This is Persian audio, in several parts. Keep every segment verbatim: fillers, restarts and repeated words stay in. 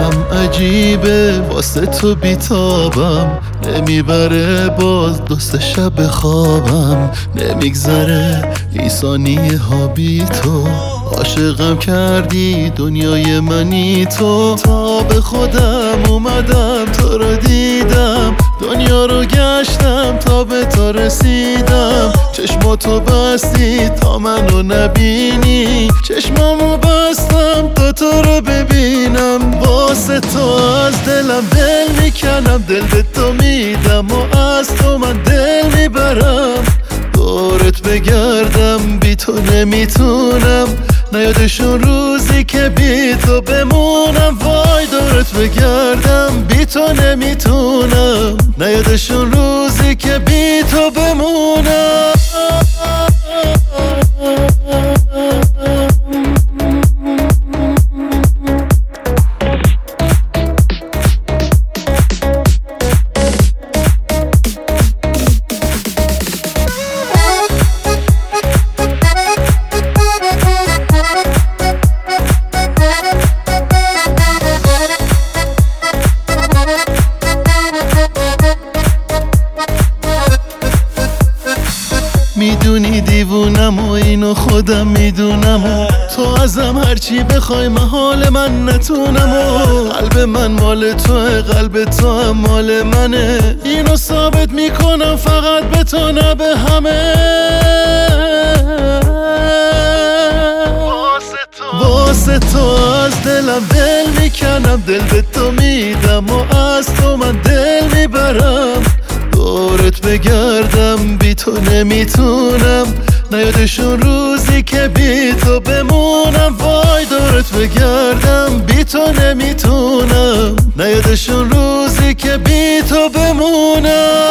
حالم عجیبه واسه تو بیتابم، نمیبره باز دوست شب خوابم، نمیگذره ای ثانیه ها بی تو، عاشقم کردی دنیای منی تو. تا به خودم اومدم تو رو دیدم، دنیا رو گشتم تا به تو رسیدم، چشماتو بستی تا منو نبینی، چشمامو بستم تا تو رو ببینم. واسه تو از دلم دل میکنم، دل به تو میدم و از تو من دل میبرم، دورت بگردم بی تو نمیتونم، نیادشون روزی که بی تو بمونم. وای دورت بگردم بی تو نمیتونم، نیادشون روزی که بی تو بمونم. میدونی دیوونم و اینو خودم میدونم و تو ازم هرچی بخوای محال من نتونم و قلب من مال توه، قلب تو هم مال منه، اینو ثابت میکنم فقط به تو نه به همه. واسه تو از دلم دل میکنم، دل به تو میدم و از تو من دل میبرم، دورت بگردم بی تو نمیتونم، نیادشون روزی که بی تو بمونم. وای دورت بگردم بی تو نمیتونم، نیادشون روزی که بی تو بمونم.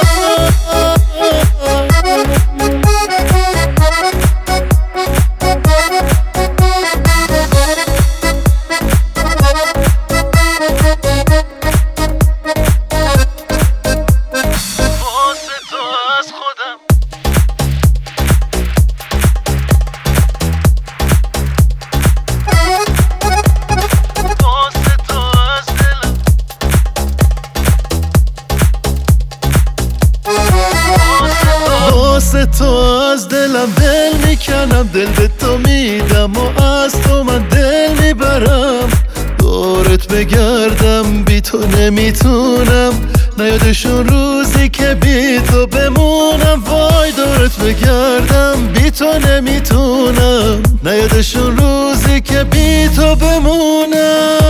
واسه تو از دلم دل میکنم، دل به تو میدم و از تو من دل میبرم، دورت بگردم بی تو نمیتونم، نیادشون روزی که بی تو بمونم. وای دورت بگردم بی تو نمیتونم، نیادشون روزی که بی تو بمونم.